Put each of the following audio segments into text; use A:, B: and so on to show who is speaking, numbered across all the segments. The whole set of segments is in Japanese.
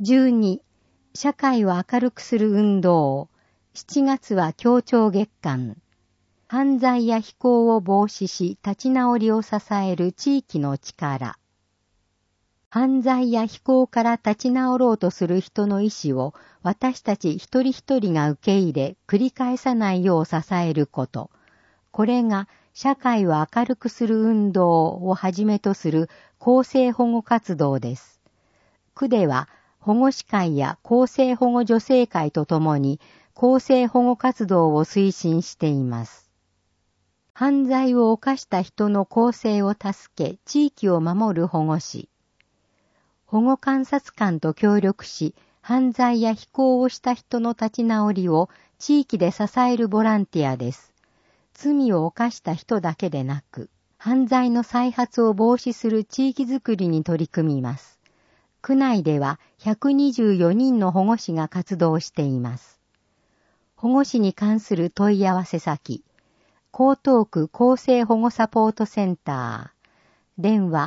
A: 12、社会を明るくする運動。7月は協調月間。犯罪や非行を防止し立ち直りを支える地域の力。犯罪や非行から立ち直ろうとする人の意思を私たち一人一人が受け入れ繰り返さないよう支えること。これが社会を明るくする運動をはじめとする公正保護活動です。区では保護司会や公正保護助成会とともに公正保護活動を推進しています。犯罪を犯した人の更生を助け、地域を守る保護士。保護観察官と協力し、犯罪や非行をした人の立ち直りを地域で支えるボランティアです。罪を犯した人だけでなく、犯罪の再発を防止する地域づくりに取り組みます。区内では124人の保護士が活動しています。保護士に関する問い合わせ先。江東区公正保護サポートセンター。電話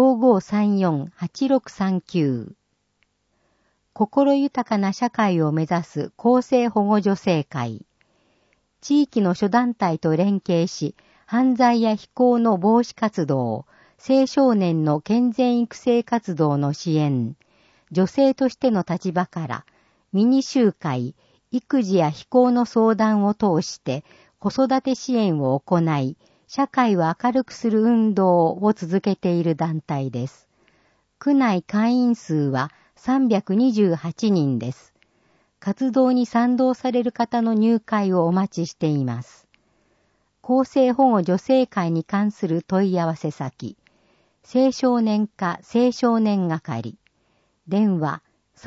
A: 5534-8639。心豊かな社会を目指す公正保護助成会。地域の諸団体と連携し、犯罪や非行の防止活動、青少年の健全育成活動の支援、女性としての立場から、ミニ集会、育児や非行の相談を通して、子育て支援を行い、社会を明るくする運動を続けている団体です。区内会員数は328人です。活動に賛同される方の入会をお待ちしています。公正保護助成会に関する問い合わせ先、青少年課青少年係、電話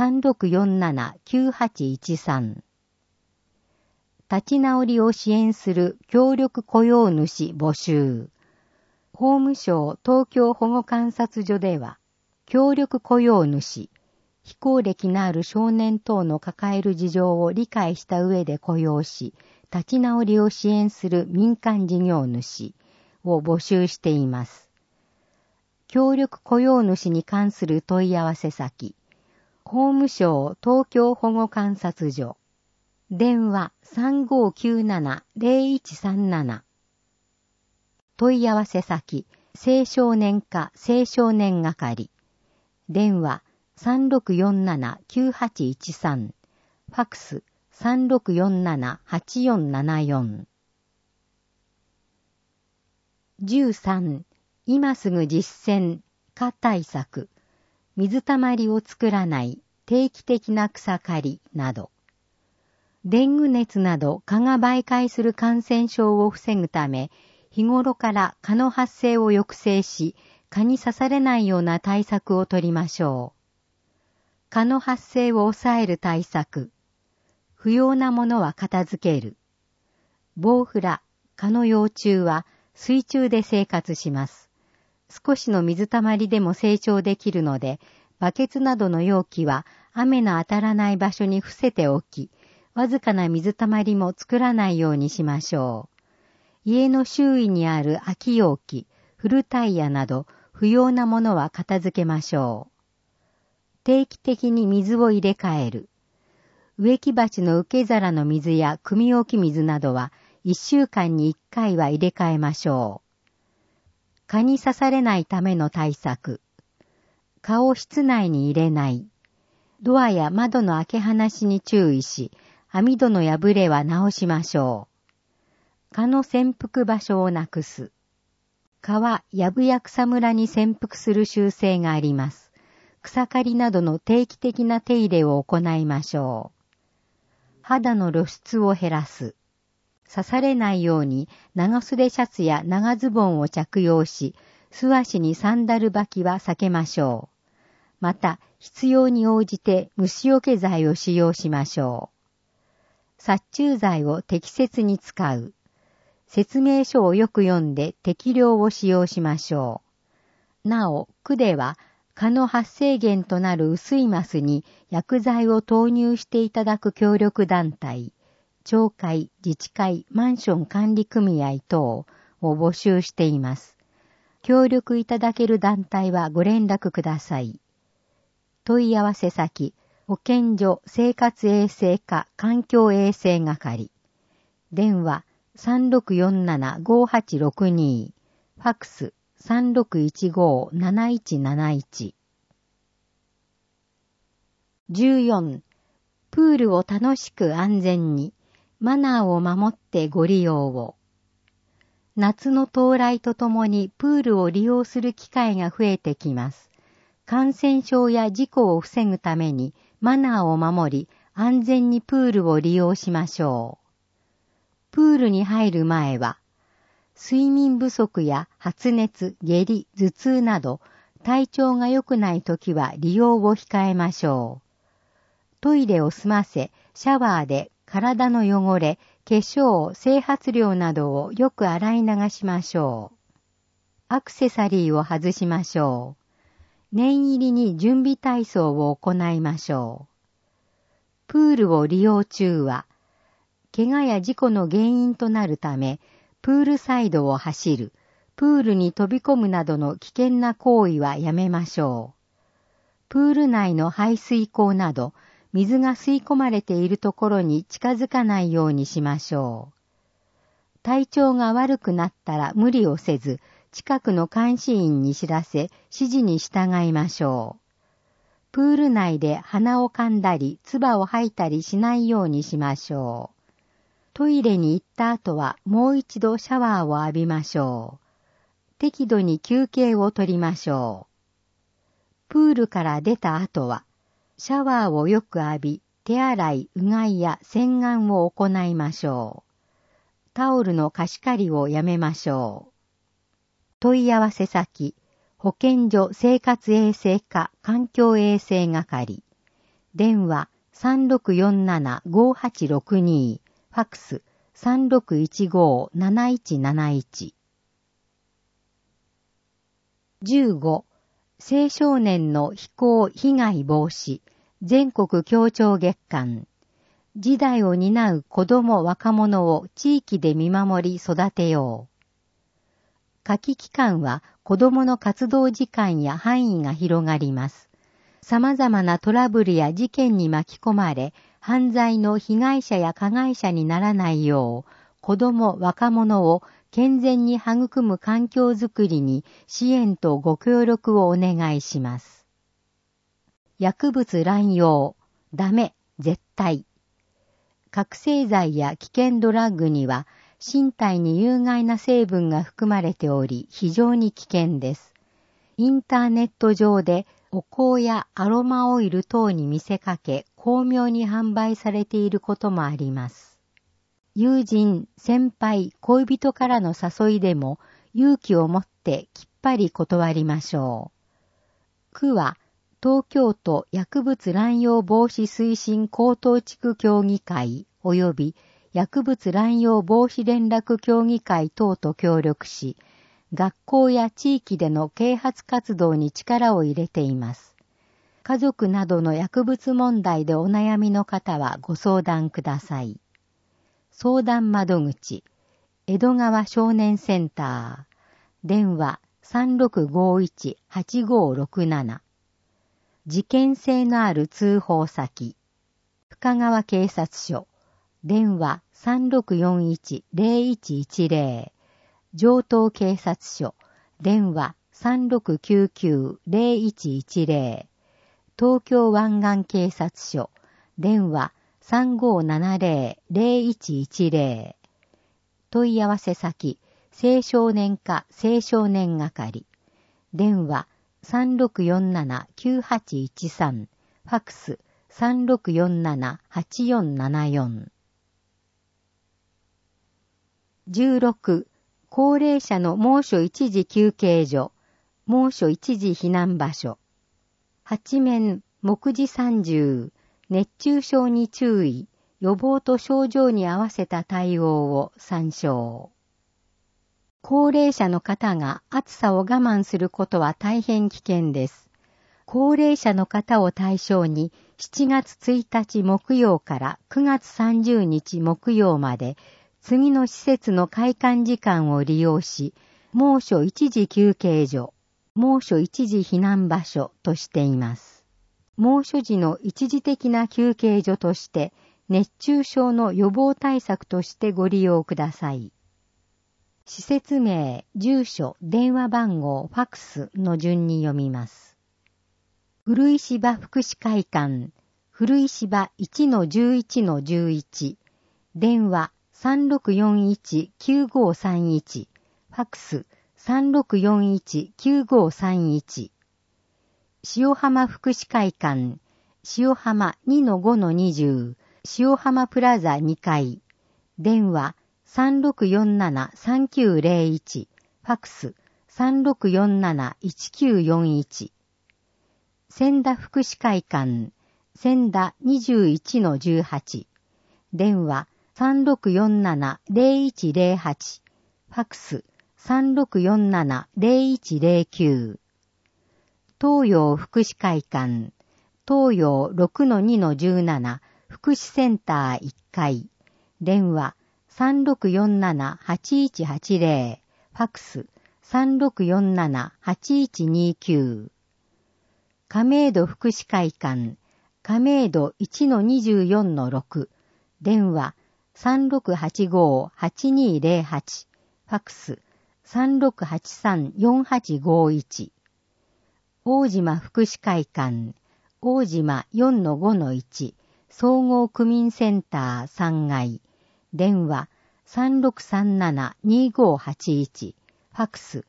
A: 3647-9813。立ち直りを支援する協力雇用主募集。法務省東京保護観察所では、協力雇用主、非行歴のある少年等の抱える事情を理解した上で雇用し、立ち直りを支援する民間事業主を募集しています。協力雇用主に関する問い合わせ先、法務省東京保護観察所。電話 3597-0137。問い合わせ先、青少年課青少年係。電話 3647-9813。ファクス 3647-8474。13. 今すぐ実践、蚊対策。水たまりを作らない、定期的な草刈りなど。デング熱など蚊が媒介する感染症を防ぐため、日頃から蚊の発生を抑制し、蚊に刺されないような対策を取りましょう。蚊の発生を抑える対策。不要なものは片付ける。ボウフラ、蚊の幼虫は水中で生活します。少しの水たまりでも成長できるので、バケツなどの容器は雨の当たらない場所に伏せておき、わずかな水たまりも作らないようにしましょう。家の周囲にある空き容器、古タイヤなど不要なものは片付けましょう。定期的に水を入れ替える。植木鉢の受け皿の水や汲み置き水などは1週間に1回は入れ替えましょう。蚊に刺されないための対策。蚊を室内に入れない。ドアや窓の開け放しに注意し、網戸の破れは直しましょう。蚊の潜伏場所をなくす。蚊は藪や草むらに潜伏する習性があります。草刈りなどの定期的な手入れを行いましょう。肌の露出を減らす。刺されないように長袖シャツや長ズボンを着用し、素足にサンダル履きは避けましょう。また、必要に応じて虫除け剤を使用しましょう。殺虫剤を適切に使う。説明書をよく読んで適量を使用しましょう。なお、区では蚊の発生源となる薄いマスに薬剤を投入していただく協力団体、町会、自治会、マンション管理組合等を募集しています。協力いただける団体はご連絡ください。問い合わせ先、 保健所生活衛生課環境衛生係。電話3647-5862。ファックス3615-7171。14. プールを楽しく安全に、マナーを守ってご利用を。夏の到来とともにプールを利用する機会が増えてきます。感染症や事故を防ぐためにマナーを守り、安全にプールを利用しましょう。プールに入る前は、睡眠不足や発熱、下痢、頭痛など、体調が良くないときは利用を控えましょう。トイレを済ませ、シャワーで体の汚れ、化粧、整髪料などをよく洗い流しましょう。アクセサリーを外しましょう。念入りに準備体操を行いましょう。プールを利用中は、怪我や事故の原因となるため、プールサイドを走る、プールに飛び込むなどの危険な行為はやめましょう。プール内の排水口など、水が吸い込まれているところに近づかないようにしましょう。体調が悪くなったら無理をせず、近くの監視員に知らせ、指示に従いましょう。プール内で鼻を噛んだり、唾を吐いたりしないようにしましょう。トイレに行った後はもう一度シャワーを浴びましょう。適度に休憩をとりましょう。プールから出た後は、シャワーをよく浴び、手洗い、うがいや洗顔を行いましょう。タオルの貸し借りをやめましょう。問い合わせ先、保健所生活衛生課環境衛生係。電話3647-5862。ファックス3615-7171。15. 青少年の非行被害防止全国協調月間。時代を担う子ども若者を地域で見守り育てよう。夏季期間は子どもの活動時間や範囲が広がります。様々なトラブルや事件に巻き込まれ、犯罪の被害者や加害者にならないよう、子ども若者を健全に育む環境づくりに支援とご協力をお願いします。薬物乱用、ダメ、絶対。覚醒剤や危険ドラッグには身体に有害な成分が含まれており非常に危険です。インターネット上でお香やアロマオイル等に見せかけ巧妙に販売されていることもあります。友人、先輩、恋人からの誘いでも勇気を持ってきっぱり断りましょう。区は東京都薬物乱用防止推進高等地区協議会及び薬物乱用防止連絡協議会等と協力し、学校や地域での啓発活動に力を入れています。家族などの薬物問題でお悩みの方はご相談ください。相談窓口、江戸川少年センター、電話3651-8567。事件性のある通報先、深川警察署、電話3641-0110。城東警察署、電話3699-0110。東京湾岸警察署、電話3570-0110。問い合わせ先、青少年課青少年係。電話3647-9813。ファックス3647-8474。16. 高齢者の猛暑一時休憩所、猛暑一時避難場所。八面、目次30、熱中症に注意、予防と症状に合わせた対応を参照。高齢者の方が暑さを我慢することは大変危険です。高齢者の方を対象に7月1日木曜から9月30日木曜まで次の施設の開館時間を利用し、猛暑一時休憩所、猛暑一時避難場所としています。 猛暑時の一時的な休憩所として、熱中症の予防対策としてご利用ください。施設名、住所、電話番号、ファックスの順に読みます。古石場福祉会館、古石場 1-11-11、電話3641-9531、ファックス3641-9531。塩浜福祉会館、塩浜 2-5-20、塩浜プラザ2階、電話3647-3901、ファックス3647-1941。千田福祉会館、千田 21-18、電話3647-0108、ファックス3647-0109。東洋福祉会館、東洋 6-2-17、福祉センター1階、電話3647-8180、ファックス3647-8129。亀戸福祉会館、亀戸 1-24-6、電話3685-8208、ファックス3683-4851。大島福祉会館、大島 4-5-1、総合区民センター3階、電話3637-2581、ファックス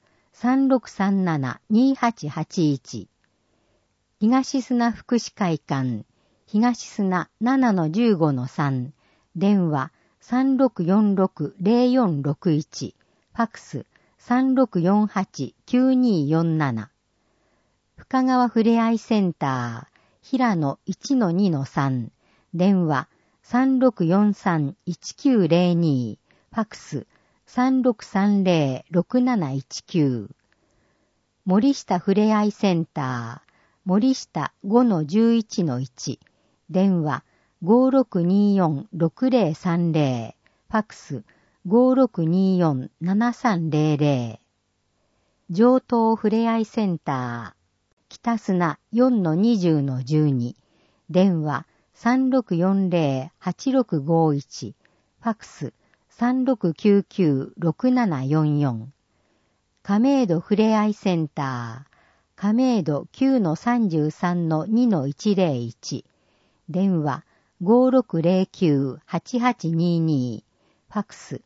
A: 3637-2881。東砂福祉会館、東砂 7-15-3、電話3646-0461、ファックス3648-9247。深川ふれあいセンター、平野 1-2-3、電話3643-1902、ファックス3630-6719。森下ふれあいセンター、森下 5-11-1、電話5624-6030、ファックス5624-7300。上東ふれあいセンター、北砂 4-20-12、電話3640-8651、ファックス3699-6744。亀戸ふれあいセンター、亀戸 9-33-2-101、電話5609-8822、ファックス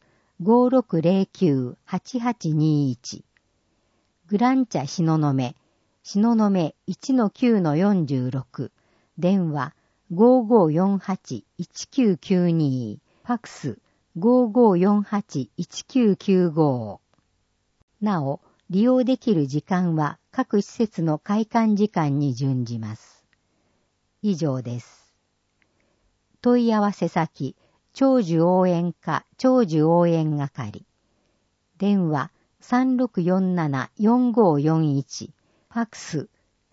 A: 5609-8821。グランチャ東雲、東雲 1-9-46、電話5548-1992、ファックス5548-1995。なお、利用できる時間は各施設の開館時間に準じます。以上です。問い合わせ先、長寿応援課長寿応援係。電話3647-4541、ファックス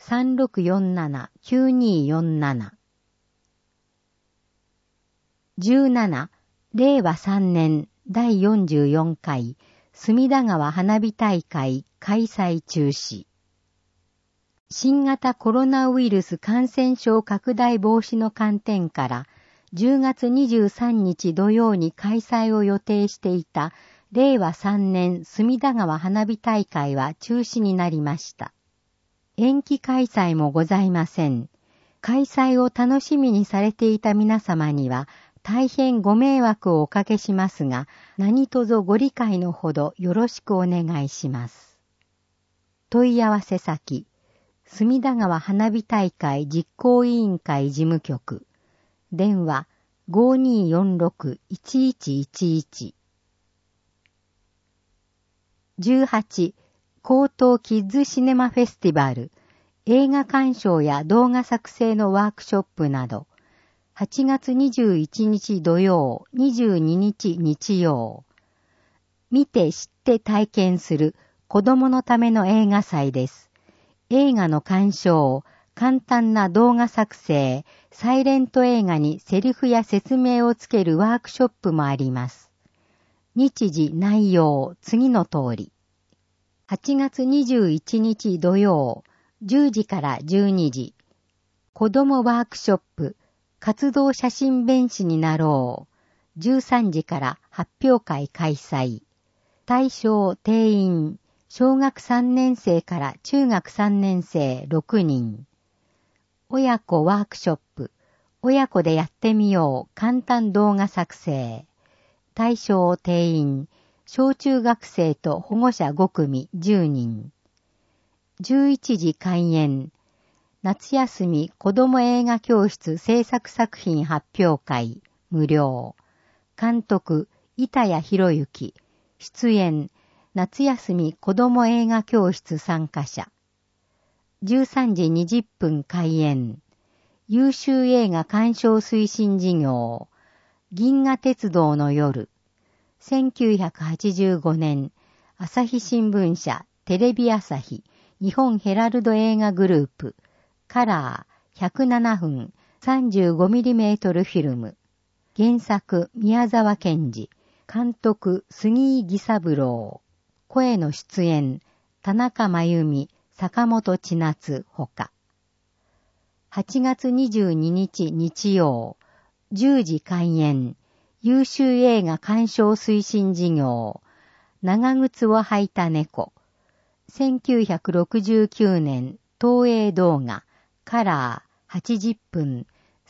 A: 3647-9247。17、令和3年第44回隅田川花火大会開催中止。新型コロナウイルス感染症拡大防止の観点から10月23日土曜に開催を予定していた令和3年隅田川花火大会は中止になりました。延期開催もございません。開催を楽しみにされていた皆様には大変ご迷惑をおかけしますが、何卒ご理解のほどよろしくお願いします。問い合わせ先、隅田川花火大会実行委員会事務局、電話5246-1111。18、江東キッズシネマフェスティバル、映画鑑賞や動画作成のワークショップなど、8月21日土曜、22日日曜。見て知って体験する子供のための映画祭です。映画の鑑賞、簡単な動画作成、サイレント映画にセリフや説明をつけるワークショップもあります。日時内容、次の通り。8月21日土曜、10時から12時。 子供ワークショップ、活動写真弁士になろう。13時から発表会開催。対象定員、小学3年生から中学3年生6人。親子ワークショップ、親子でやってみよう簡単動画作成。対象定員、小中学生と保護者5組10人。11時開演。夏休み子供映画教室制作作品発表会、無料。監督、板谷博之。出演、夏休み子供映画教室参加者。13時20分開演。優秀映画鑑賞推進事業。銀河鉄道の夜。1985年、朝日新聞社、テレビ朝日、日本ヘラルド映画グループ。カラー107分 35mm フィルム。原作宮沢賢治。監督杉井義三郎。声の出演田中真由美、坂本千夏ほか。8月22日日曜。10時開演。優秀映画鑑賞推進事業。長靴を履いた猫。1969年東映動画。カラー80分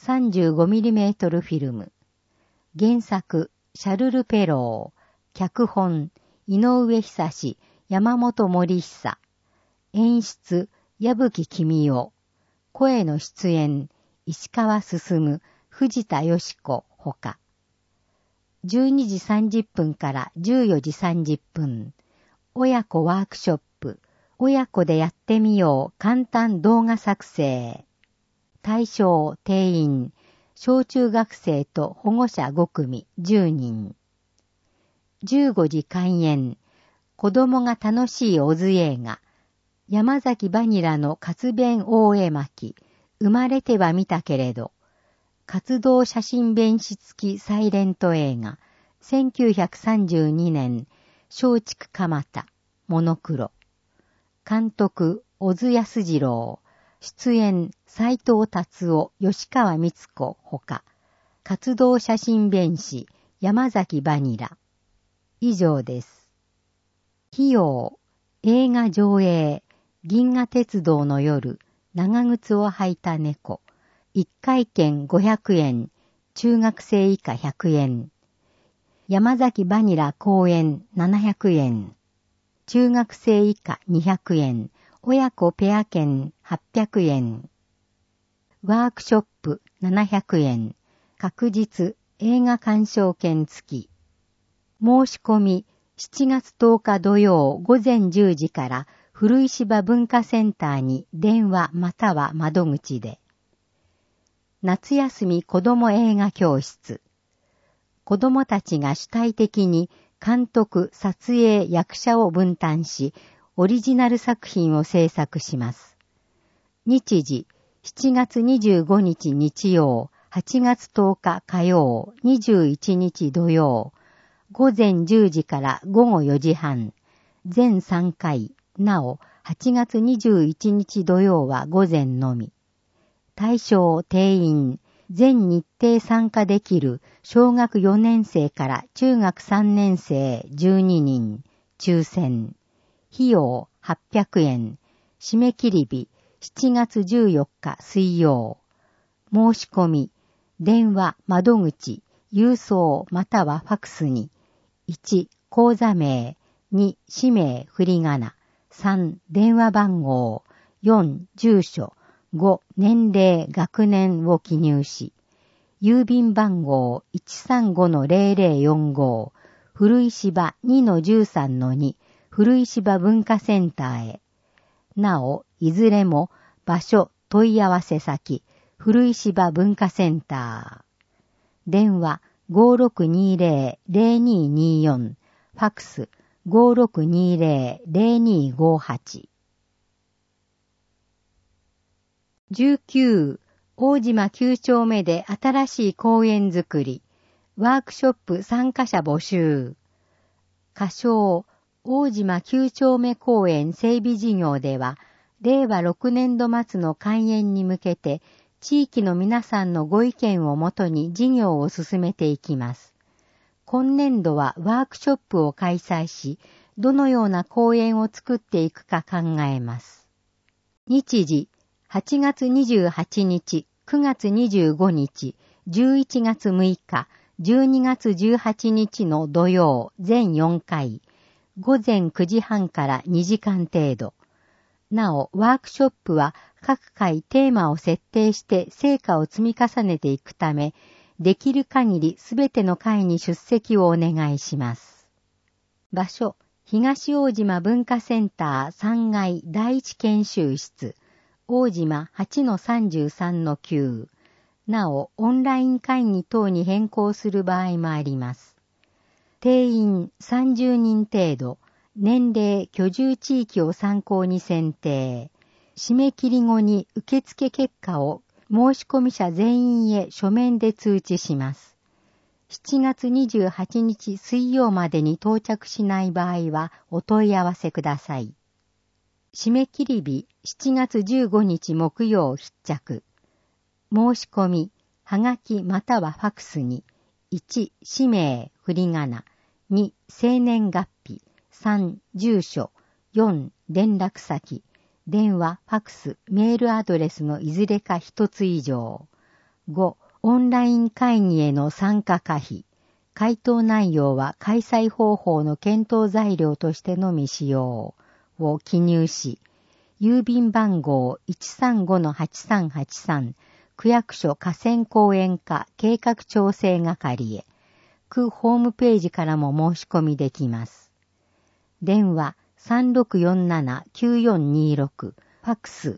A: 35mm フィルム。原作シャルル・ペロー。脚本井上久志、山本森久。演出矢吹公夫。声の出演石川進、藤田よし子ほか。12時30分から14時30分。親子ワークショップ。親子でやってみよう簡単動画作成。対象定員、小中学生と保護者5組10人。15時開演。子供が楽しいオズ映画。山崎バニラの活弁大絵巻。生まれては見たけれど。活動写真弁士付きサイレント映画。1932年、松竹蒲田、モノクロ。監督、小津安二郎。出演、斉藤達夫、吉川光子ほか。活動写真弁士、山崎バニラ。以上です。費用、映画上映、銀河鉄道の夜、長靴を履いた猫。1回券500円、中学生以下100円。山崎バニラ公演700円。中学生以下200円。親子ペア券800円。ワークショップ700円。確実映画鑑賞券付き。申し込み7月10日土曜午前10時から古石場文化センターに電話または窓口で。夏休み子供映画教室。子供たちが主体的に監督、撮影、役者を分担し、オリジナル作品を制作します。日時、7月25日日曜、8月10日火曜、21日土曜、午前10時から午後4時半、全3回、なお、8月21日土曜は午前のみ。対象定員、全日程参加できる小学4年生から中学3年生12人、抽選。費用800円。締め切り日7月14日水曜。申し込み、電話、窓口、郵送またはファクスに、1、口座名、2、氏名、振り仮名、3、電話番号、4、住所、5、年齢、学年を記入し、郵便番号 135-0045、古石場 2-13-2、古石場文化センターへ。なお、いずれも場所、問い合わせ先、古石場文化センター。電話 5620-0224、ファクス 5620-0258。19、大島9丁目で新しい公園づくり、ワークショップ参加者募集。仮称、大島9丁目公園整備事業では、令和6年度末の開園に向けて、 地域の皆さんのご意見をもとに事業を進めていきます。今年度はワークショップを開催し、どのような講演を作っていくか考えます。日時、8月28日、9月25日、11月6日、12月18日の土曜全4回、午前9時半から2時間程度。なお、ワークショップは各回テーマを設定して成果を積み重ねていくため、できる限りすべての会に出席をお願いします。場所、東大島文化センター3階第一研修室、大島 8-33-9。なお、オンライン会議等に変更する場合もあります。定員30人程度、年齢、居住地域を参考に選定。締め切り後に受付結果を申し込み者全員へ書面で通知します。7月28日水曜までに到着しない場合はお問い合わせください。締め切り日7月15日木曜必着。申し込み、はがきまたはファクスに、1、氏名、振り仮名、2、生年月日、3、住所、4、連絡先、電話、ファクス、メールアドレスのいずれか一つ以上。5、オンライン会議への参加可否。回答内容は開催方法の検討材料としてのみ使用を記入し、郵便番号 135-8383 区役所河川公園課計画調整係へ、区ホームページからも申し込みできます。電話 3647-9426、ファクス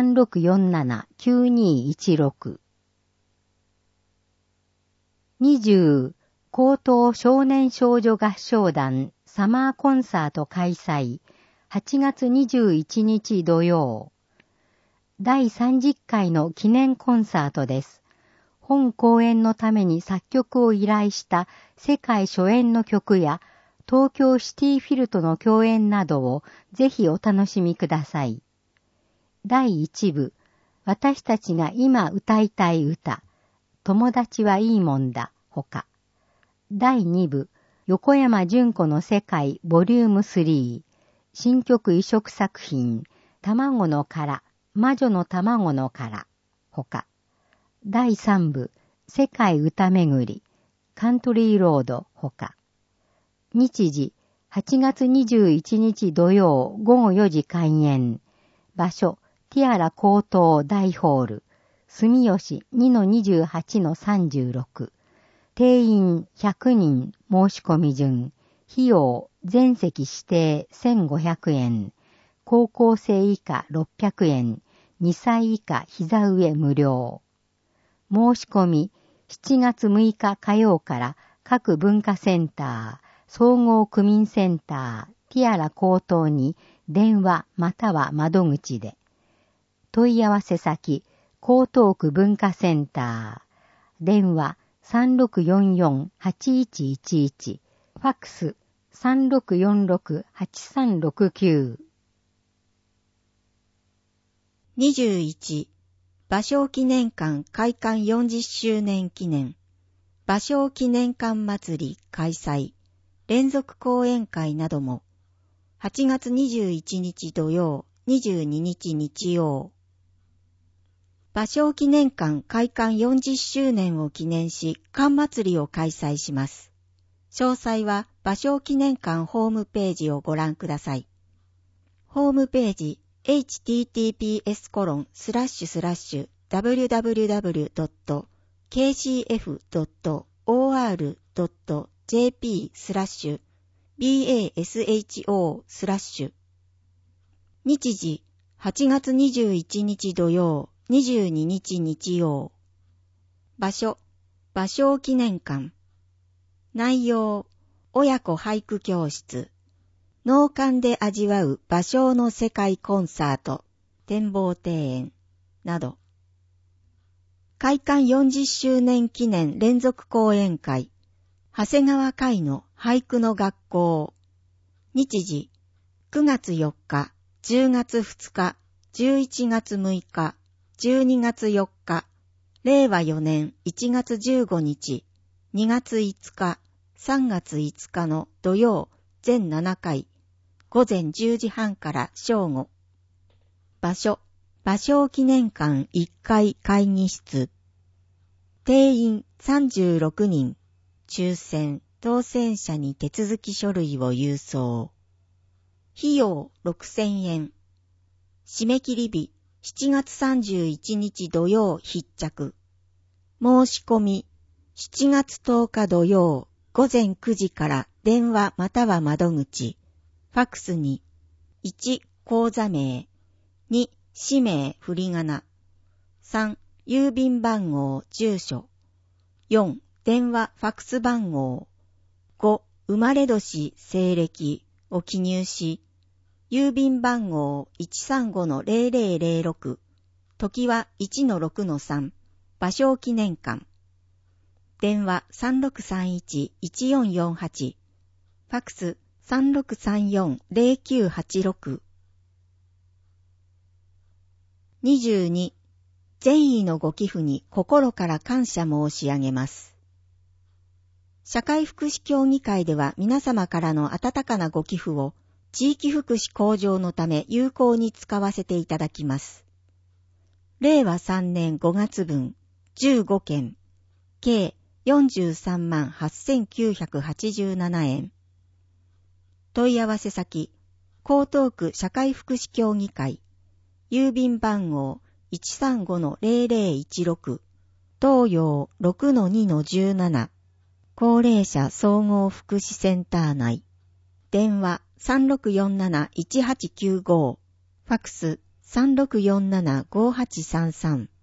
A: 3647-9216。20、高等少年少女合唱団サマーコンサート開催、8月21日土曜。第30回の記念コンサートです。本公演のために作曲を依頼した世界初演の曲や東京シティフィルとの共演などをぜひお楽しみください。第1部、私たちが今歌いたい歌、友達はいいもんだ、ほか。第2部、横山純子の世界ボリューム3、新曲移植作品、卵の殻、魔女の卵の殻、ほか。第3部、世界歌めぐり、カントリーロード、ほか。日時、8月21日土曜午後4時開演。場所、ティアラ高等大ホール、住吉 2-28-36。定員100人申し込み順。費用、全席指定1500円。高校生以下600円。2歳以下膝上無料。申し込み、7月6日火曜から各文化センター、総合区民センター、ティアラ高等に電話または窓口で。問い合わせ先、江東区文化センター。電話 3644-8111。ファクス 3646-8369。
B: 21、芭蕉記念館開館40周年記念、芭蕉記念館祭り開催、連続講演会なども、8月21日土曜、22日日曜。芭蕉記念館開館40周年を記念し、館祭りを開催します。詳細は芭蕉記念館ホームページをご覧ください。ホームページ、https://www.kcf.or.jp/basho/日時8月21日土曜22日日曜。場所芭蕉記念館。内容親子俳句教室。農館で味わう芭蕉の世界コンサート、展望庭園など。開館40周年記念連続講演会、長谷川会の俳句の学校。日時、9月4日、10月2日、11月6日、12月4日、 令和4年1月15日、2月5日、3月5日の土曜全7回、午前10時半から正午。場所、芭蕉記念館1階会議室。定員36人、抽選、当選者に手続き書類を郵送。費用6000円。締め切り日7月31日土曜必着。申し込み7月10日土曜午前9時から電話または窓口、ファックスに1、口座名、2、氏名振り仮名、3、郵便番号住所、4、電話ファックス番号、5、生まれ年西暦を記入し、郵便番号 135-0006、時は 1-6-3、芭蕉記念館。電話 3631-1448、ファックス 3634-0986。22、善意のご寄付に心から感謝申し上げます。社会福祉協議会では皆様からの温かなご寄付を地域福祉向上のため有効に使わせていただきます。令和3年5月分15件、計438987円。問い合わせ先、江東区社会福祉協議会、郵便番号 135-0016、東洋 6-2-17、高齢者総合福祉センター内。電話 3647-1895、ファックス 3647-5833。